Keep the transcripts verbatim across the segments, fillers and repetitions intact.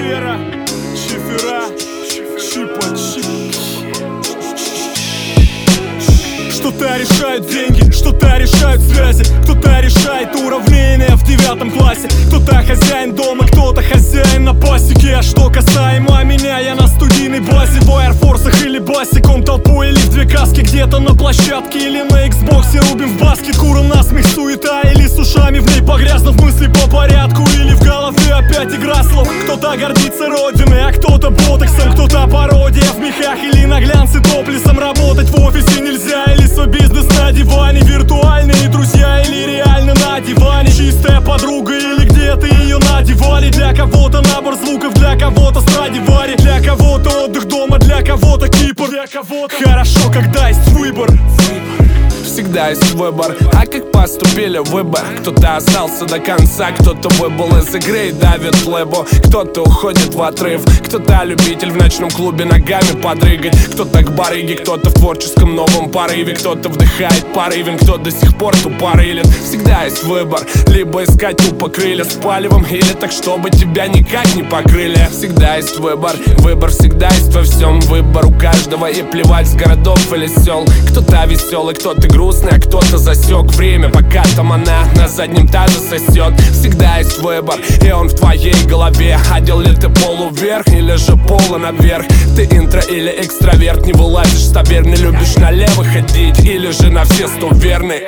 Сфера, шифера, чипа-чип. Что-то решают деньги, что-то решают связи, кто-то решает уравнение в девятом классе. Кто-то хозяин дома, кто-то хозяин на пасеке. А что касаемо меня, я на студийной базе. В Air Force'ах или басиком толпой, или в две каски. Где-то на площадке или на Xbox'е рубим в баскет. Куру насмех, суета, или с ушами в ней погрязнув мысли по порядку. Или в голове опять игра слов. Кто-то гордится родиной, а кто-то ботоксом. Кто-то пародия в мехах или на глянце топлесом. Работать в офисе нельзя, или свой бизнес на диване. Виртуальные друзья или реально на диване. Чистая подруга или где-то ее надевали. Для кого-то набор звуков, для кого-то Страдивари. Для кого-то отдых дома, для кого-то Кипр. Для кого-то хорошо, когда есть выбор. Всегда есть выбор, а как поступили выбор? Кто-то остался до конца, кто-то выбыл из игры и давит лэбу. Кто-то уходит в отрыв, кто-то любитель в ночном клубе ногами подрыгать. Кто-то к барыге, кто-то в творческом новом порыве. Кто-то вдыхает порывен, кто до сих пор тупорылен. Всегда есть выбор, либо искать тупо крылья с палевом, или так, чтобы тебя никак не покрыли. Всегда есть выбор, выбор всегда есть во всем. Выбор у каждого, и плевать с городов или сел. Кто-то веселый, кто-то грустный, а кто-то засек время, пока там она на заднем тазе сосет. Всегда есть выбор, и он в твоей голове. Одел ли ты полу вверх, или же полу наверх? Ты интро или экстраверт, не вылазишь с таверны. Любишь налево ходить, или же на все сто верный?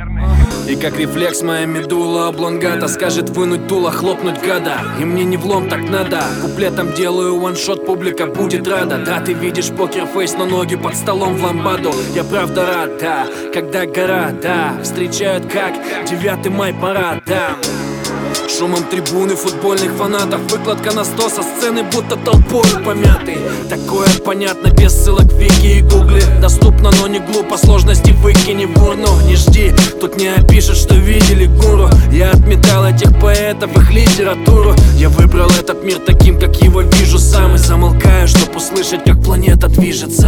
И как рефлекс моя медула облонгата скажет вынуть дуло, хлопнуть гада. И мне не влом, так надо. Куплетом делаю ваншот, публика будет рада. Да, ты видишь покерфейс, но ноги под столом в ламбаду. Я правда рад, да, когда города встречают как девятый май парад, да. Шумом трибуны футбольных фанатов. Выкладка на сто со сцены, будто толпою помятый. Такое понятно, без ссылок в вики и гугле. Доступно, но не глупо, сложности выкини в урну. Не жди, тут не опишут, что видели гуру. Я отметал этих поэтов, их литературу. Я выбрал этот мир таким, как его вижу сам. И замолкаю, чтоб услышать, как планета движется.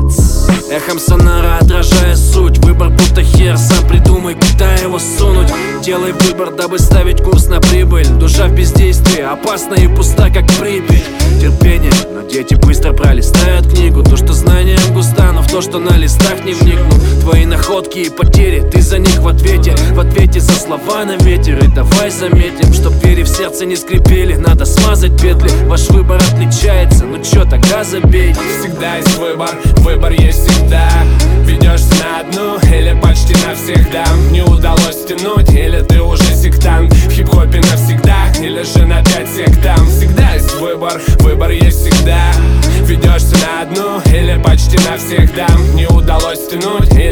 Эхом сонара отражая суть. Выбор будто хер, сам придумай, куда его сунуть. Делай выбор, дабы ставить курс на прибыль. Душа в бездействии, опасна и пуста, как Припять. Терпение, но дети быстро пролистают книгу. То, что знанием густа, но в то, что на листах не вникнут. Твои находки и потери, ты за них в ответе. В ответе за слова на ветер. И давай заметим, чтоб двери в сердце не скрипели. Надо смазать петли, ваш выбор отличается. Ну чё, тогда забей. Всегда есть выбор, выбор есть всегда. Ведешься на одну или почти навсегда. Не удалось тянуть, или ты уже сектант. В хип-хопе навсегда, или же на пять сектам. Всегда есть выбор, выбор есть всегда. Ведешься на одну или почти навсегда. Не удалось тянуть,